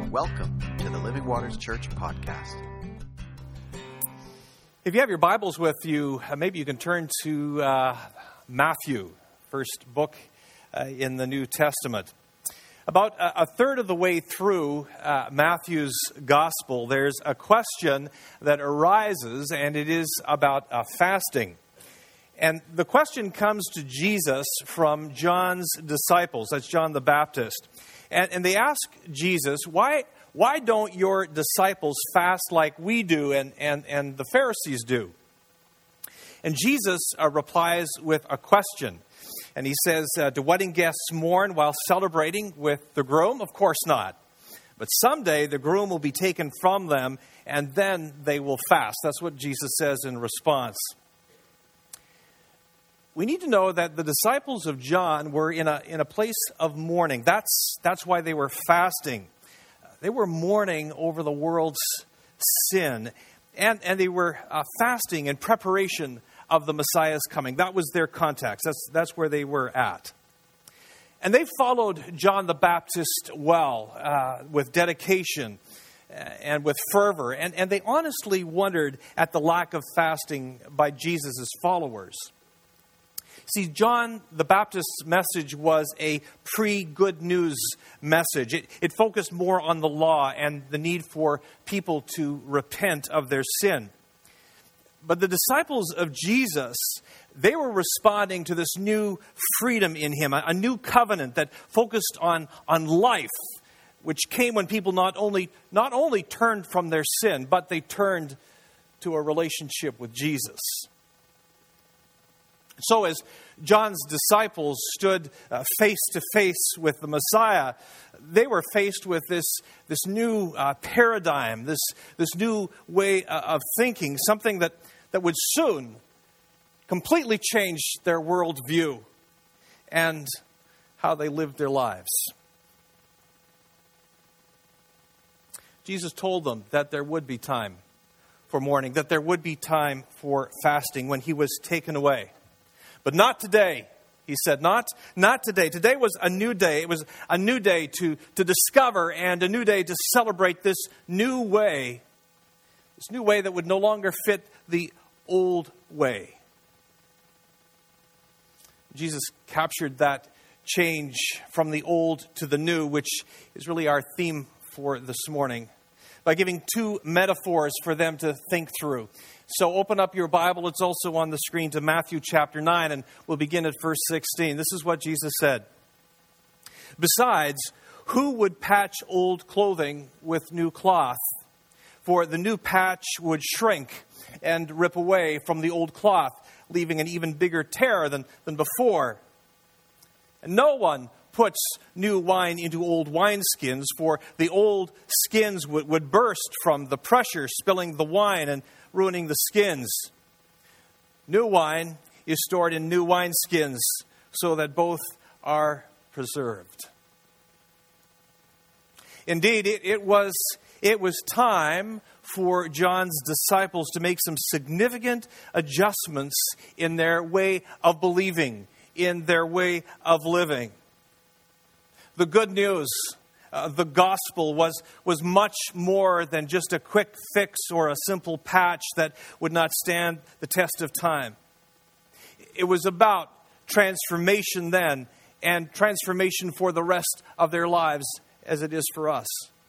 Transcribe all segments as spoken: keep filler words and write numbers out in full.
Welcome to the Living Waters Church podcast. If you have your Bibles with you, uh, maybe you can turn to uh, Matthew, first book uh, in the New Testament. About a, a third of the way through uh, Matthew's gospel, there's a question that arises, and it is about uh, fasting. And the question comes to Jesus from John's disciples. That's John the Baptist. And, and they ask Jesus, why why don't your disciples fast like we do and, and, and the Pharisees do? And Jesus uh, replies with a question. And he says, uh, do wedding guests mourn while celebrating with the groom? Of course not. But someday the groom will be taken from them, and then they will fast. That's what Jesus says in response. We need to know that the disciples of John were in a in a place of mourning. That's that's why they were fasting. They were mourning over the world's sin, and and they were uh, fasting in preparation of the Messiah's coming. That was their context. That's that's where they were at. And they followed John the Baptist well, uh, with dedication and with fervor, and and they honestly wondered at the lack of fasting by Jesus' followers. See, John the Baptist's message was a pre-good news message. It, it focused more on the law and the need for people to repent of their sin. But the disciples of Jesus, they were responding to this new freedom in him, a, a new covenant that focused on, on life, which came when people not only, not only turned from their sin, but they turned to a relationship with Jesus. So as John's disciples stood uh, face to face with the Messiah, they were faced with this, this new uh, paradigm, this, this new way uh, of thinking, something that, that would soon completely change their worldview and how they lived their lives. Jesus told them that there would be time for mourning, that there would be time for fasting when he was taken away. But not today, he said. Not, not today. Today was a new day. It was a new day to, to discover and a new day to celebrate this new way. This new way that would no longer fit the old way. Jesus captured that change from the old to the new, which is really our theme for this morning, by giving two metaphors for them to think through. So open up your Bible. It's also on the screen to Matthew chapter nine, and we'll begin at verse sixteen. This is what Jesus said. Besides, who would patch old clothing with new cloth? For the new patch would shrink and rip away from the old cloth, leaving an even bigger tear than, than before. And no one puts new wine into old wineskins, for the old skins would, would burst from the pressure, spilling the wine and ruining the skins. New wine is stored in new wineskins so that both are preserved. Indeed, it, it was it was time for John's disciples to make some significant adjustments in their way of believing, in their way of living. The good news, uh, the gospel, was, was much more than just a quick fix or a simple patch that would not stand the test of time. It was about transformation then, and transformation for the rest of their lives as it is for us.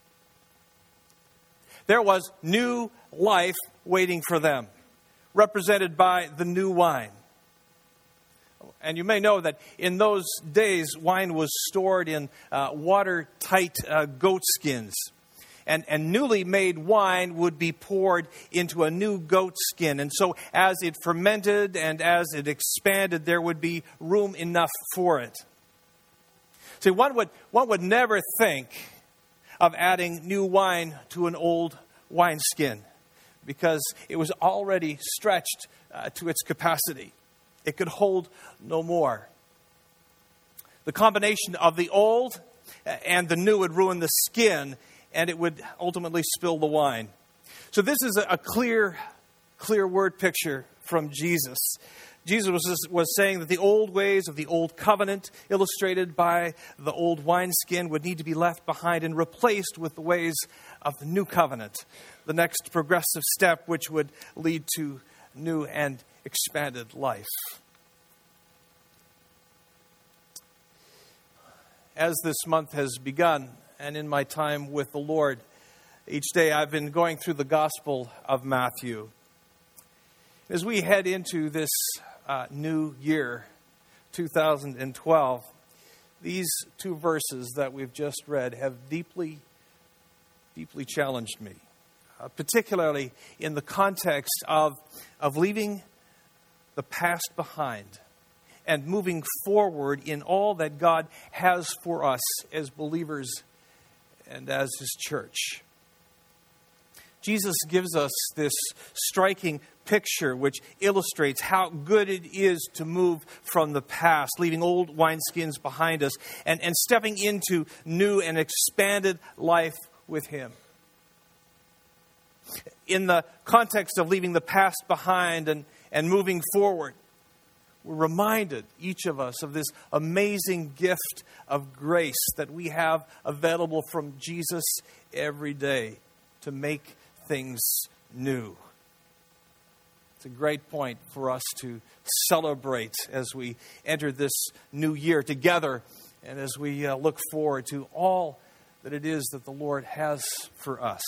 There was new life waiting for them, represented by the new wine. And you may know that in those days, wine was stored in uh, watertight uh, goat skins. And, and newly made wine would be poured into a new goat skin. And so as it fermented and as it expanded, there would be room enough for it. See, one would, one would never think of adding new wine to an old wineskin because it was already stretched uh, to its capacity. It could hold no more. The combination of the old and the new would ruin the skin, and it would ultimately spill the wine. So this is a clear, clear word picture from Jesus. Jesus was, was saying that the old ways of the old covenant, illustrated by the old wineskin, would need to be left behind and replaced with the ways of the new covenant, the next progressive step which would lead to new and expanded life. As this month has begun, and in my time with the Lord, each day I've been going through the Gospel of Matthew. As we head into this uh, new year, two thousand twelve, these two verses that we've just read have deeply, deeply challenged me, uh, particularly in the context of, of leaving the past behind and moving forward in all that God has for us as believers and as His church. Jesus gives us this striking picture which illustrates how good it is to move from the past, leaving old wineskins behind us and, and stepping into new and expanded life with Him. In the context of leaving the past behind and, and moving forward, we're reminded, each of us, of this amazing gift of grace that we have available from Jesus every day to make things new. It's a great point for us to celebrate as we enter this new year together and as we uh, look forward to all that it is that the Lord has for us.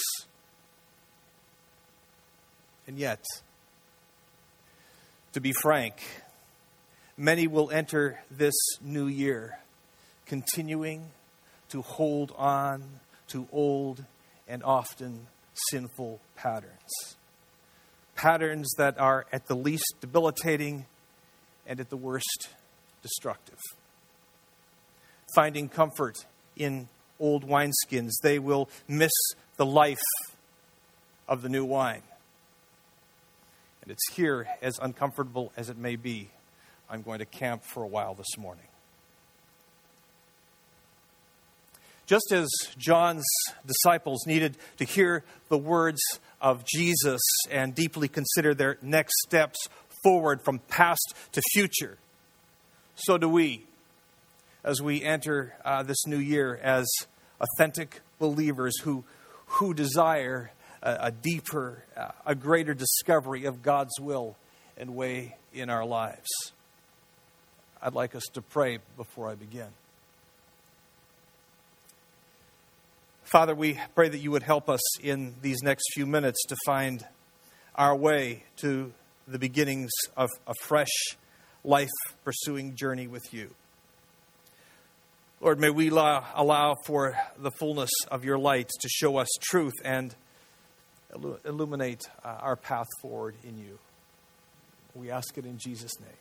And yet, to be frank, many will enter this new year continuing to hold on to old and often sinful patterns. Patterns that are at the least debilitating and at the worst destructive. Finding comfort in old wineskins, they will miss the life of the new wine. And it's here, as uncomfortable as it may be, I'm going to camp for a while this morning. Just as John's disciples needed to hear the words of Jesus and deeply consider their next steps forward from past to future, so do we as we enter uh, this new year as authentic believers who, who desire a, a deeper, uh, a greater discovery of God's will and way in our lives. I'd like us to pray before I begin. Father, we pray that you would help us in these next few minutes to find our way to the beginnings of a fresh, life-pursuing journey with you. Lord, may we allow, allow for the fullness of your light to show us truth and illuminate uh, our path forward in you. We ask it in Jesus' name.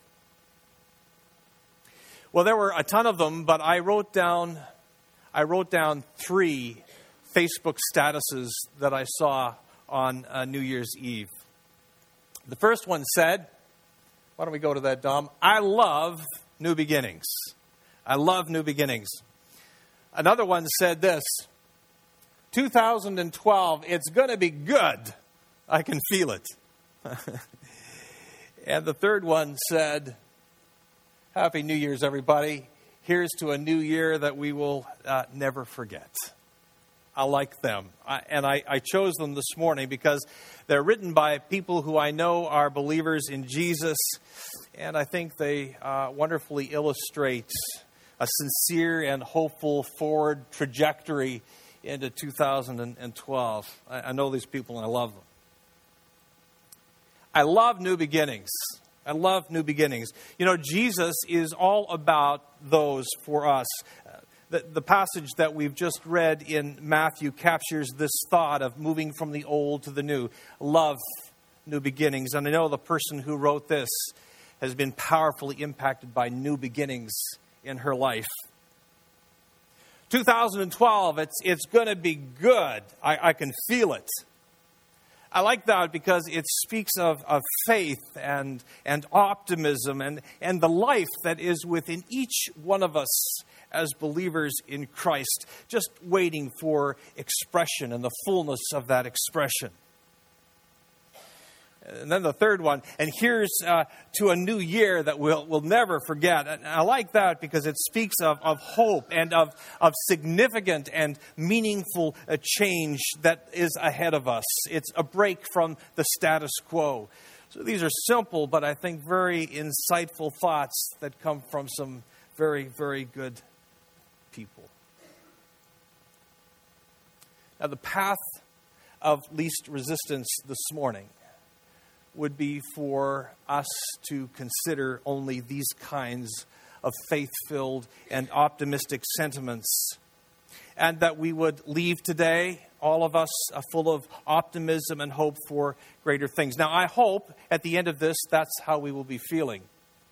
Well, there were a ton of them, but I wrote down I wrote down three Facebook statuses that I saw on uh, New Year's Eve. The first one said, why don't we go to that, Dom? I love new beginnings. I love new beginnings. Another one said this, two thousand twelve, it's going to be good. I can feel it. And the third one said, Happy New Year's, everybody. Here's to a new year that we will uh, never forget. I like them. I, and I, I chose them this morning because they're written by people who I know are believers in Jesus. And I think they uh, wonderfully illustrate a sincere and hopeful forward trajectory into two thousand twelve. I, I know these people and I love them. I love new beginnings. I love new beginnings. You know, Jesus is all about those for us. The, the passage that we've just read in Matthew captures this thought of moving from the old to the new. Love new beginnings. And I know the person who wrote this has been powerfully impacted by new beginnings in her life. two thousand twelve, it's, it's going to be good. I, I can feel it. I like that because it speaks of, of faith and, and optimism and, and the life that is within each one of us as believers in Christ, just waiting for expression and the fullness of that expression. And then the third one, and here's uh, to a new year that we'll, we'll never forget. And I like that because it speaks of, of hope and of, of significant and meaningful uh, change that is ahead of us. It's a break from the status quo. So these are simple, but I think very insightful thoughts that come from some very, very good people. Now, the path of least resistance this morning would be for us to consider only these kinds of faith-filled and optimistic sentiments, and that we would leave today, all of us, uh, full of optimism and hope for greater things. Now, I hope at the end of this, that's how we will be feeling.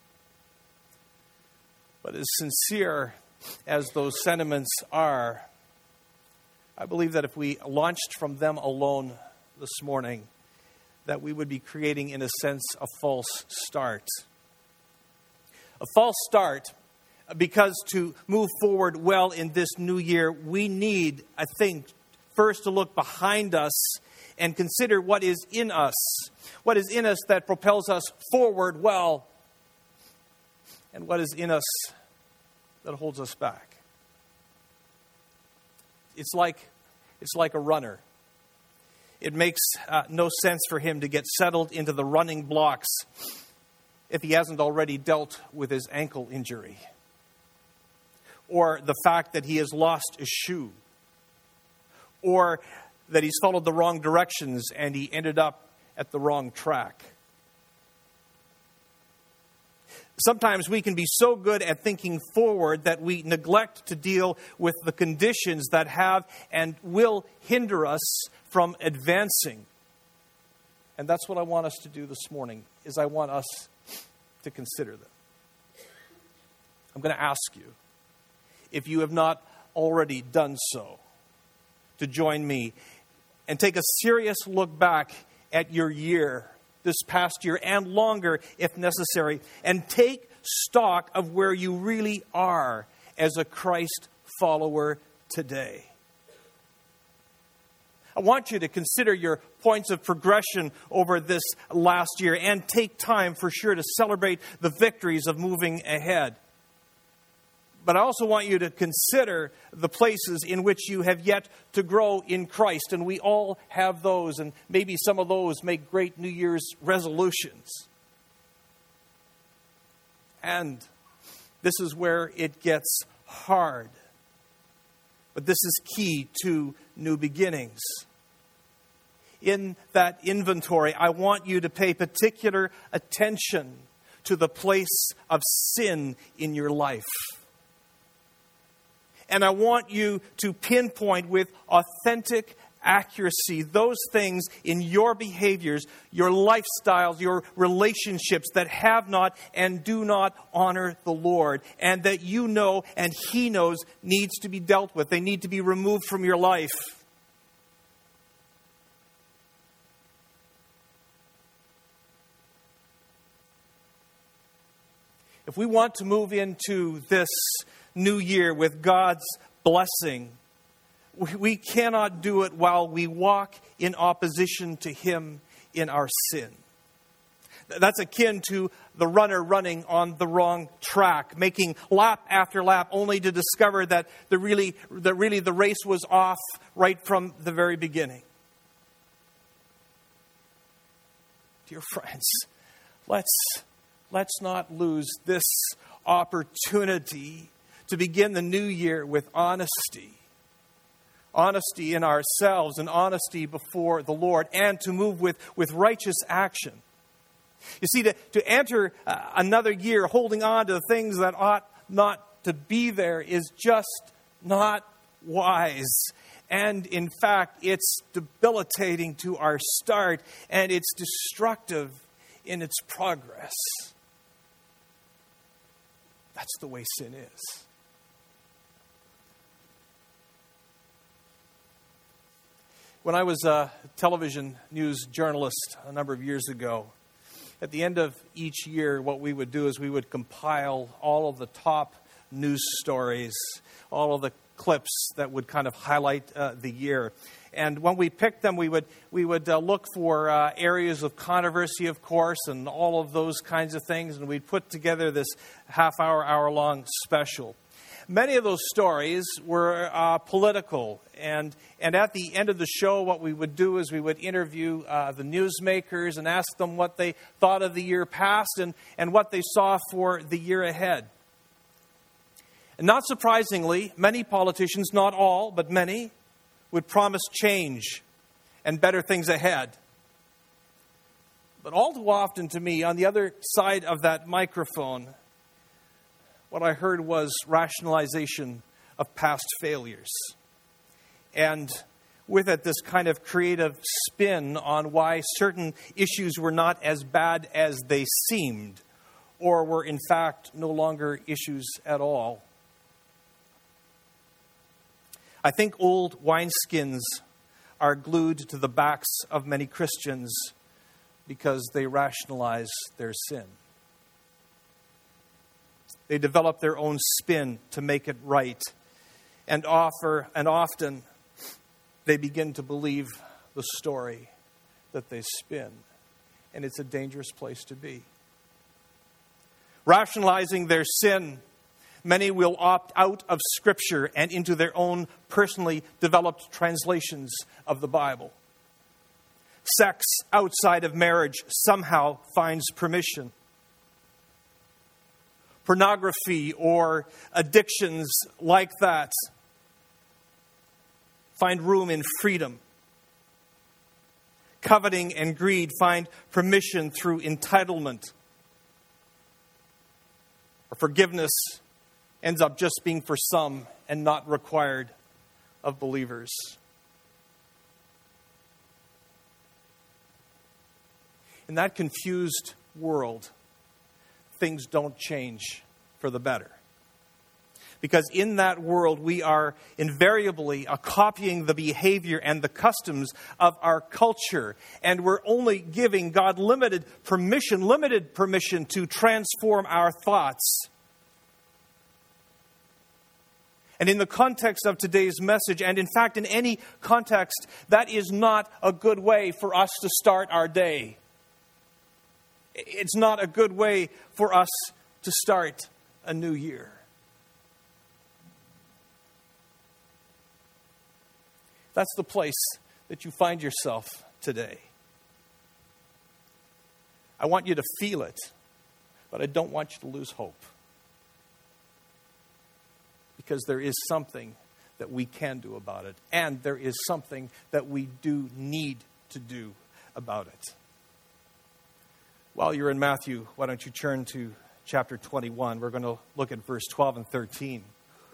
But as sincere as those sentiments are, I believe that if we launched from them alone this morning, that we would be creating, in a sense, a false start. A false start because to move forward well in this new year, we need, I think, first to look behind us and consider what is in us. What is in us that propels us forward well, and what is in us that holds us back. It's like, it's like a runner. It makes uh, no sense for him to get settled into the running blocks if he hasn't already dealt with his ankle injury, or the fact that he has lost a shoe, or that he's followed the wrong directions and he ended up at the wrong track. Sometimes we can be so good at thinking forward that we neglect to deal with the conditions that have and will hinder us from advancing. And that's what I want us to do this morning, is I want us to consider them. I'm going to ask you, if you have not already done so, to join me and take a serious look back at your year, this past year, and longer if necessary, and take stock of where you really are as a Christ follower today. I want you to consider your points of progression over this last year and take time for sure to celebrate the victories of moving ahead. But I also want you to consider the places in which you have yet to grow in Christ. And we all have those, and maybe some of those make great New Year's resolutions. And this is where it gets hard. But this is key to new beginnings. In that inventory, I want you to pay particular attention to the place of sin in your life. And I want you to pinpoint with authentic accuracy those things in your behaviors, your lifestyles, your relationships that have not and do not honor the Lord, and that you know and He knows needs to be dealt with. They need to be removed from your life. If we want to move into this new year with God's blessing, we cannot do it while we walk in opposition to Him in our sin. That's akin to the runner running on the wrong track, making lap after lap, only to discover that the really, that really the race was off right from the very beginning. Dear friends, let's let's not lose this opportunity to begin the new year with honesty. Honesty in ourselves and honesty before the Lord, and to move with, with righteous action. You see, to, to enter uh, another year holding on to the things that ought not to be there is just not wise. And in fact, it's debilitating to our start, and it's destructive in its progress. That's the way sin is. When I was a television news journalist a number of years ago, at the end of each year, what we would do is we would compile all of the top news stories, all of the clips that would kind of highlight uh, the year. And when we picked them, we would we would uh, look for uh, areas of controversy, of course, and all of those kinds of things. And we'd put together this half-hour, hour-long special. Many of those stories were uh, political. And, and at the end of the show, what we would do is we would interview uh, the newsmakers and ask them what they thought of the year past and, and what they saw for the year ahead. And not surprisingly, many politicians, not all, but many, would promise change and better things ahead. But all too often to me, on the other side of that microphone, what I heard was rationalization of past failures. And with it, this kind of creative spin on why certain issues were not as bad as they seemed, or were in fact no longer issues at all. I think old wineskins are glued to the backs of many Christians because they rationalize their sin. They develop their own spin to make it right, and offer and often they begin to believe the story that they spin, and it's a dangerous place to be. Rationalizing their sin, many will opt out of Scripture and into their own personally developed translations of the Bible. Sex outside of marriage somehow finds permission. Pornography or addictions like that find room in freedom. Coveting and greed find permission through entitlement. Or forgiveness ends up just being for some and not required of believers. In that confused world, things don't change for the better. Because in that world, we are invariably uh, copying the behavior and the customs of our culture. And we're only giving God limited permission, limited permission to transform our thoughts. And in the context of today's message, and in fact in any context, that is not a good way for us to start our day. It's not a good way for us to start a new year. That's the place that you find yourself today. I want you to feel it, but I don't want you to lose hope. Because there is something that we can do about it. And there is something that we do need to do about it. While you're in Matthew, why don't you turn to chapter twenty-one. We're going to look at verse twelve and thirteen.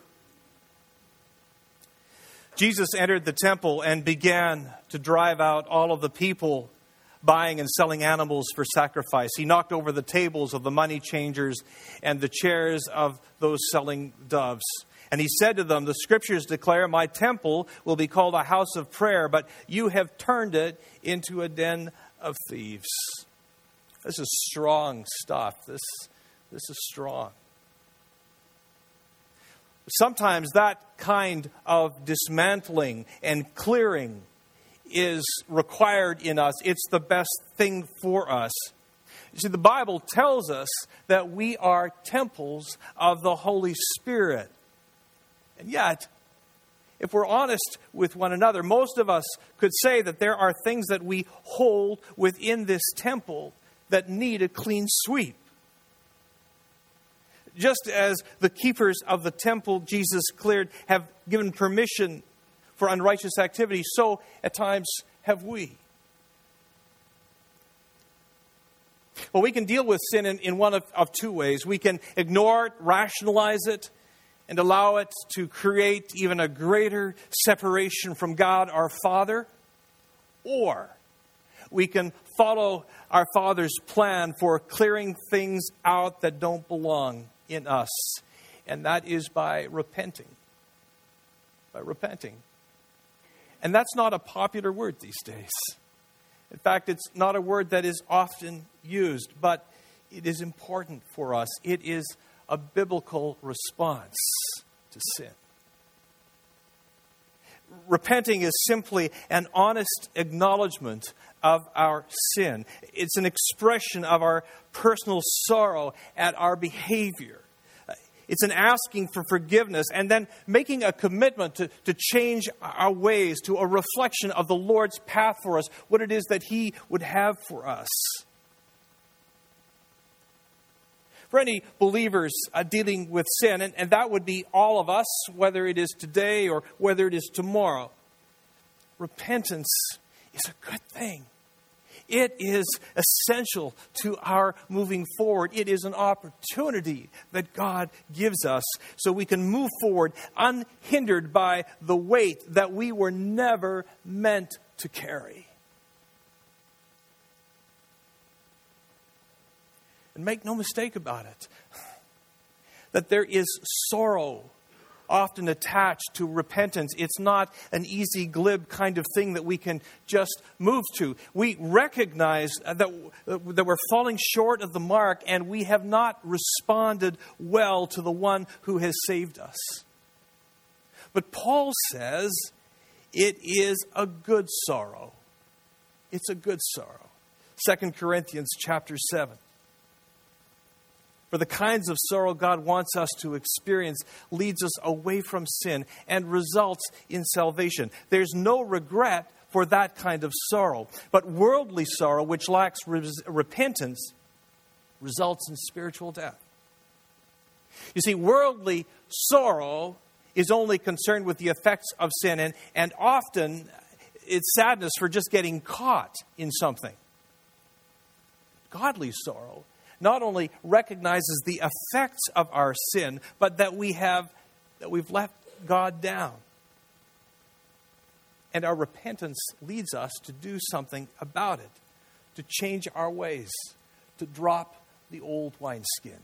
Jesus entered the temple and began to drive out all of the people buying and selling animals for sacrifice. He knocked over the tables of the money changers and the chairs of those selling doves. And he said to them, "The scriptures declare my temple will be called a house of prayer, but you have turned it into a den of thieves." This is strong stuff. This, this is strong. Sometimes that kind of dismantling and clearing is required in us. It's the best thing for us. You see, the Bible tells us that we are temples of the Holy Spirit. And yet, if we're honest with one another, most of us could say that there are things that we hold within this temple that need a clean sweep. Just as the keepers of the temple Jesus cleared have given permission for unrighteous activity, so at times have we. Well, we can deal with sin in, in one of, of two ways. We can ignore it, rationalize it, and allow it to create even a greater separation from God our Father. Or we can follow our Father's plan for clearing things out that don't belong in us. And that is by repenting. By repenting. And that's not a popular word these days. In fact, it's not a word that is often used, but it is important for us. It is a biblical response to sin. Repenting is simply an honest acknowledgement of our sin. It's an expression of our personal sorrow at our behavior. It's an asking for forgiveness and then making a commitment to, to change our ways to a reflection of the Lord's path for us, what it is that He would have for us. For any believers uh, dealing with sin, and, and that would be all of us, whether it is today or whether it is tomorrow, repentance is a good thing. It is essential to our moving forward. It is an opportunity that God gives us so we can move forward unhindered by the weight that we were never meant to carry. And make no mistake about it, that there is sorrow often attached to repentance. It's not an easy, glib kind of thing that we can just move to. We recognize that, that we're falling short of the mark and we have not responded well to the one who has saved us. But Paul says it is a good sorrow. It's a good sorrow. Second Corinthians chapter seven. For the kinds of sorrow God wants us to experience leads us away from sin and results in salvation. There's no regret for that kind of sorrow. But worldly sorrow, which lacks res- repentance, results in spiritual death. You see, worldly sorrow is only concerned with the effects of sin, and, and often it's sadness for just getting caught in something. Godly sorrow not only recognizes the effects of our sin, but that we have that we've let God down. And our repentance leads us to do something about it, to change our ways, to drop the old wineskin.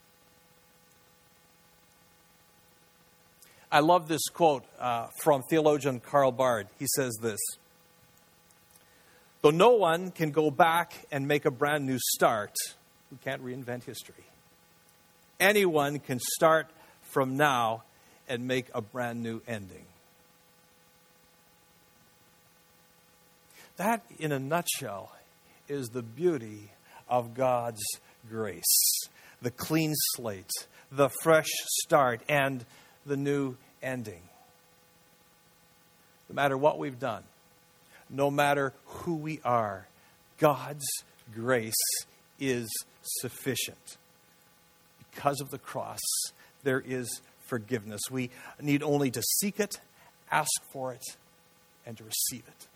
I love this quote uh, from theologian Karl Barth. He says this: "Though no one can go back and make a brand new start, we can't reinvent history. Anyone can start from now and make a brand new ending." That, in a nutshell, is the beauty of God's grace. The clean slate, the fresh start, and the new ending. No matter what we've done, no matter who we are, God's grace is sufficient. Because of the cross, there is forgiveness. We need only to seek it, ask for it, and to receive it.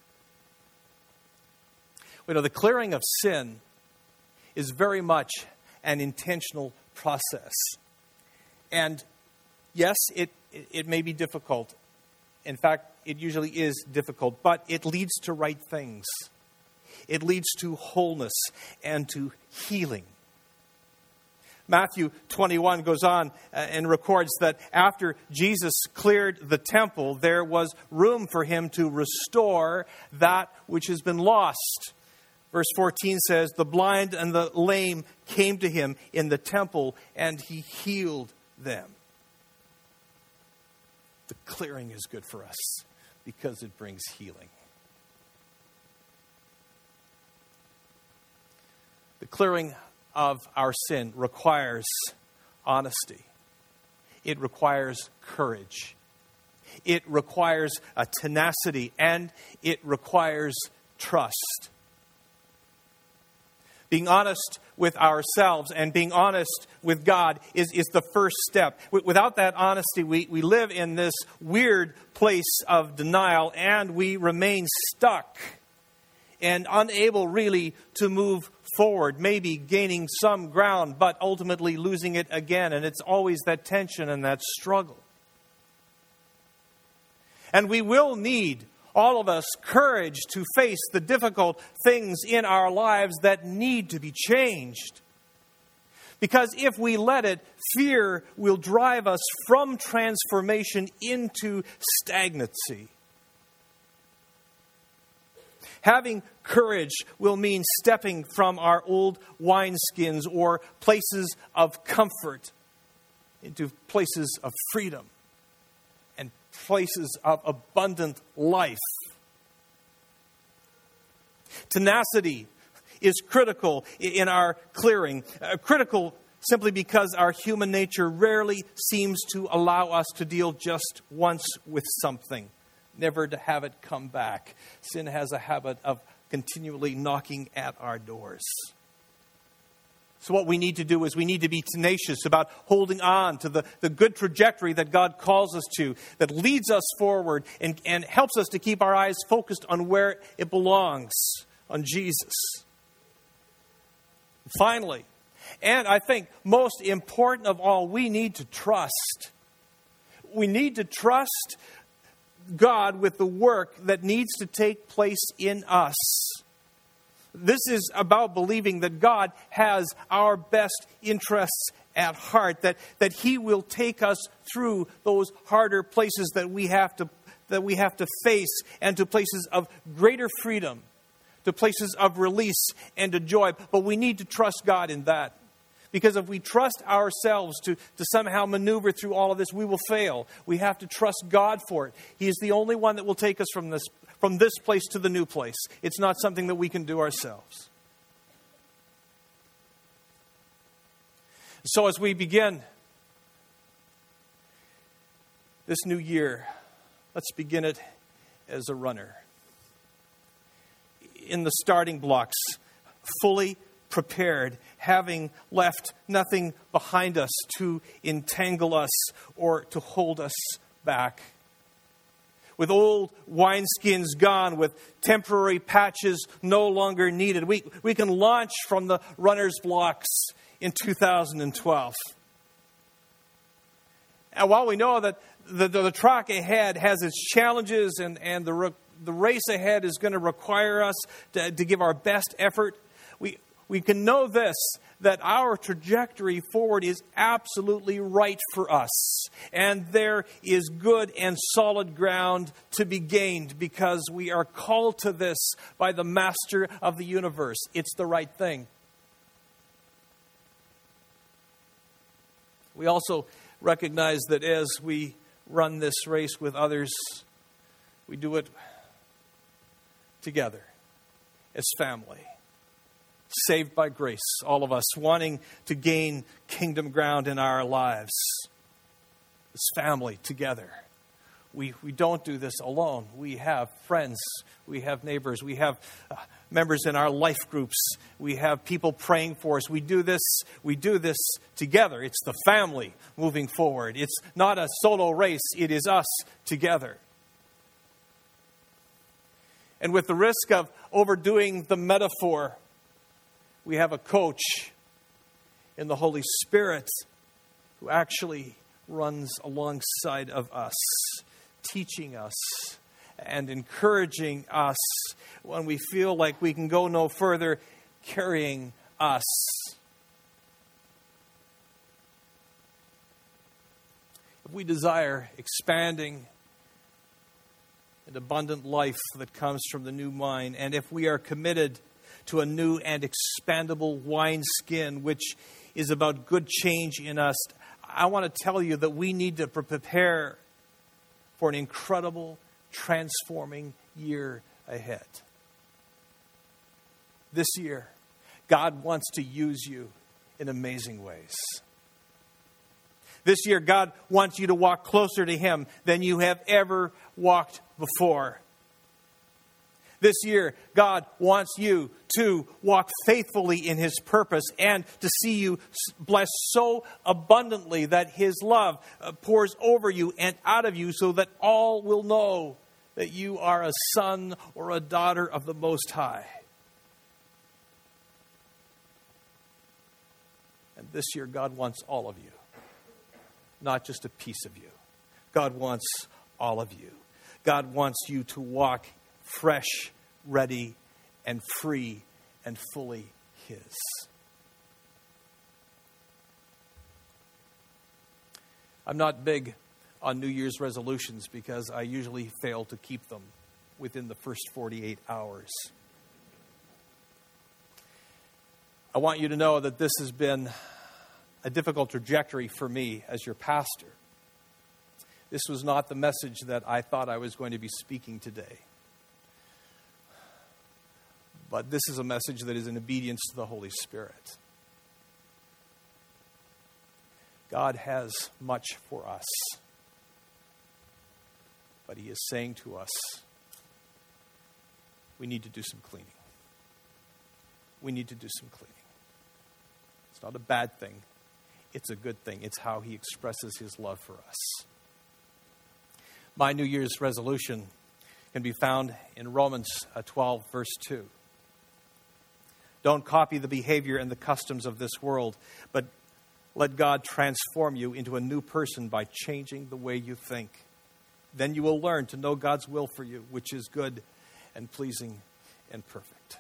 You know, the clearing of sin is very much an intentional process. And yes, it, it may be difficult. In fact, it usually is difficult, but it leads to right things. It leads to wholeness and to healing. Matthew twenty-one goes on and records that after Jesus cleared the temple, there was room for him to restore that which has been lost. Verse fourteen says, "The blind and the lame came to him in the temple, and he healed them." The clearing is good for us because it brings healing. The clearing of our sin requires honesty. It requires courage. It requires a tenacity, and it requires trust. Being honest with ourselves and being honest with God is, is the first step. Without that honesty, we, we live in this weird place of denial, and we remain stuck and unable really to move forward, maybe gaining some ground, but ultimately losing it again. And it's always that tension and that struggle. And we will need, all of us, courage to face the difficult things in our lives that need to be changed. Because if we let it, fear will drive us from transformation into stagnancy. Having courage will mean stepping from our old wineskins or places of comfort into places of freedom and places of abundant life. Tenacity is critical in our clearing. Uh, critical simply because our human nature rarely seems to allow us to deal just once with something, never to have it come back. Sin has a habit of continually knocking at our doors. So what we need to do is we need to be tenacious about holding on to the, the good trajectory that God calls us to, that leads us forward and, and helps us to keep our eyes focused on where it belongs, on Jesus. Finally, and I think most important of all, we need to trust. We need to trust God with the work that needs to take place in us. This is about believing that God has our best interests at heart, that, that He will take us through those harder places that we have to that we have to face, and to places of greater freedom, to places of release and to joy. But we need to trust God in that. Because if we trust ourselves to, to somehow maneuver through all of this, we will fail. We have to trust God for it. He is the only one that will take us from this from this place to the new place. It's not something that we can do ourselves. So as we begin this new year, let's begin it as a runner. In the starting blocks, fully prepared, having left nothing behind us to entangle us or to hold us back. With old wineskins gone, with temporary patches no longer needed, we, we can launch from the runner's blocks in two thousand twelve. And while we know that the, the, the track ahead has its challenges and, and the, the race ahead is going to require us to, to give our best effort, we We can know this, that our trajectory forward is absolutely right for us. And there is good and solid ground to be gained because we are called to this by the Master of the universe. It's the right thing. We also recognize that as we run this race with others, we do it together as family. Saved by grace, all of us wanting to gain kingdom ground in our lives. As family together. We we don't do this alone. We have friends. We have neighbors. We have uh, members in our life groups. We have people praying for us. We do this. We do this together. It's the family moving forward. It's not a solo race. It is us together. And with the risk of overdoing the metaphor, we have a coach in the Holy Spirit who actually runs alongside of us, teaching us and encouraging us when we feel like we can go no further, carrying us. If we desire expanding and abundant life that comes from the new wine, and if we are committed to a new and expandable wineskin, which is about good change in us, I want to tell you that we need to prepare for an incredible, transforming year ahead. This year, God wants to use you in amazing ways. This year, God wants you to walk closer to Him than you have ever walked before. This year, God wants you to walk faithfully in His purpose and to see you blessed so abundantly that His love pours over you and out of you so that all will know that you are a son or a daughter of the Most High. And this year, God wants all of you, not just a piece of you. God wants all of you. God wants you to walk fresh, ready, and free, and fully His. I'm not big on New Year's resolutions because I usually fail to keep them within the first forty-eight hours. I want you to know that this has been a difficult trajectory for me as your pastor. This was not the message that I thought I was going to be speaking today. But this is a message that is in obedience to the Holy Spirit. God has much for us. But he is saying to us, we need to do some cleaning. We need to do some cleaning. It's not a bad thing. It's a good thing. It's how he expresses his love for us. My New Year's resolution can be found in Romans twelve, verse two. Don't copy the behavior and the customs of this world, but let God transform you into a new person by changing the way you think. Then you will learn to know God's will for you, which is good and pleasing and perfect.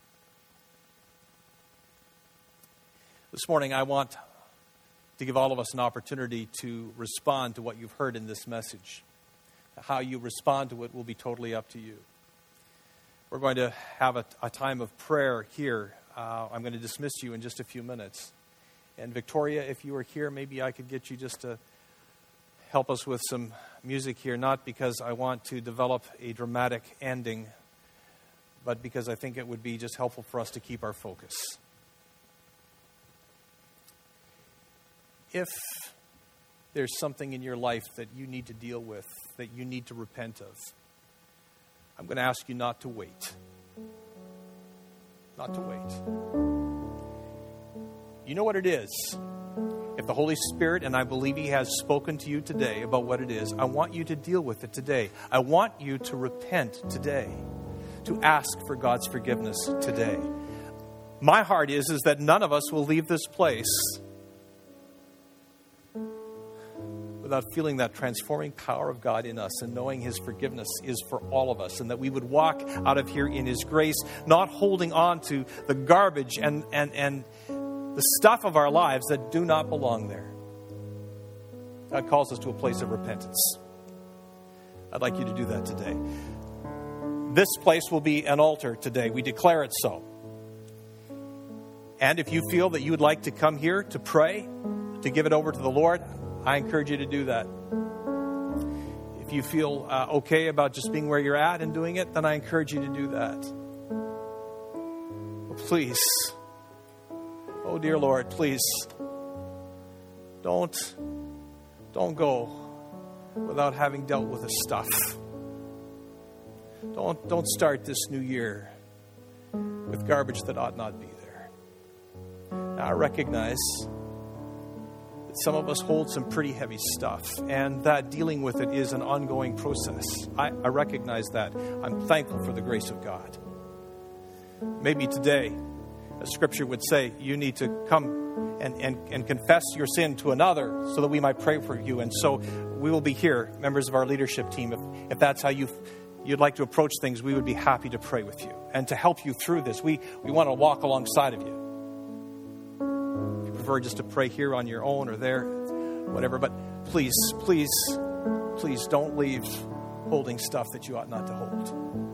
This morning, I want to give all of us an opportunity to respond to what you've heard in this message. How you respond to it will be totally up to you. We're going to have a, a time of prayer here. Uh, I'm going to dismiss you in just a few minutes. And Victoria, if you were here, maybe I could get you just to help us with some music here, not because I want to develop a dramatic ending, but because I think it would be just helpful for us to keep our focus. If there's something in your life that you need to deal with, that you need to repent of, I'm going to ask you not to wait. Not to wait. You know what it is. If the Holy Spirit, and I believe he has spoken to you today about what it is, I want you to deal with it today. I want you to repent today, to ask for God's forgiveness today. My heart is, is that none of us will leave this place without feeling that transforming power of God in us and knowing his forgiveness is for all of us, and that we would walk out of here in his grace, not holding on to the garbage and, and, and the stuff of our lives that do not belong there. God calls us to a place of repentance. I'd like you to do that today. This place will be an altar today. We declare it so. And if you feel that you would like to come here to pray, to give it over to the Lord, I encourage you to do that. If you feel uh, okay about just being where you're at and doing it, then I encourage you to do that. But please, oh dear Lord, please, don't, don't go without having dealt with this stuff. Don't, don't start this new year with garbage that ought not be there. Now, I recognize that some of us hold some pretty heavy stuff, and that dealing with it is an ongoing process. I, I recognize that. I'm thankful for the grace of God. Maybe today, as Scripture would say, you need to come and, and, and confess your sin to another so that we might pray for you. And so we will be here, members of our leadership team. If, if that's how you, you'd like to approach things, we would be happy to pray with you and to help you through this. We, we want to walk alongside of you. If you prefer just to pray here on your own or there, whatever. But please, please, please don't leave holding stuff that you ought not to hold.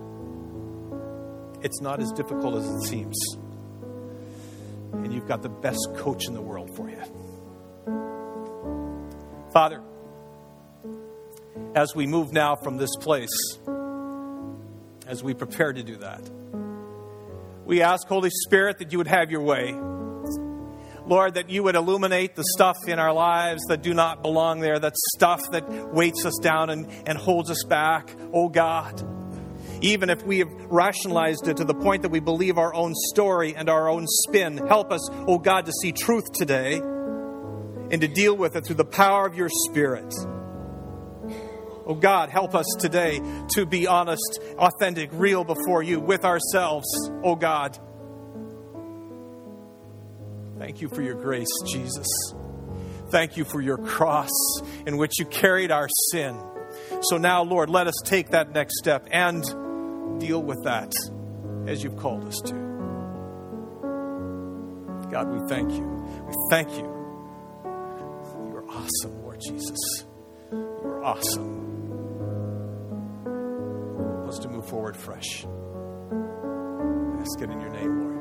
It's not as difficult as it seems. And you've got the best coach in the world for you. Father, as we move now from this place, as we prepare to do that, we ask, Holy Spirit, that you would have your way. Lord, that you would illuminate the stuff in our lives that do not belong there, that stuff that weights us down and, and holds us back. Oh God, even if we have rationalized it to the point that we believe our own story and our own spin, help us, oh God, to see truth today and to deal with it through the power of your Spirit. Oh God, help us today to be honest, authentic, real before you with ourselves. Oh God, thank you for your grace, Jesus. Thank you for your cross in which you carried our sin. So now, Lord, let us take that next step and deal with that as you've called us to. God, we thank you. We thank you. You're awesome, Lord Jesus. You're awesome. Help us to move forward fresh. I ask it in your name, Lord.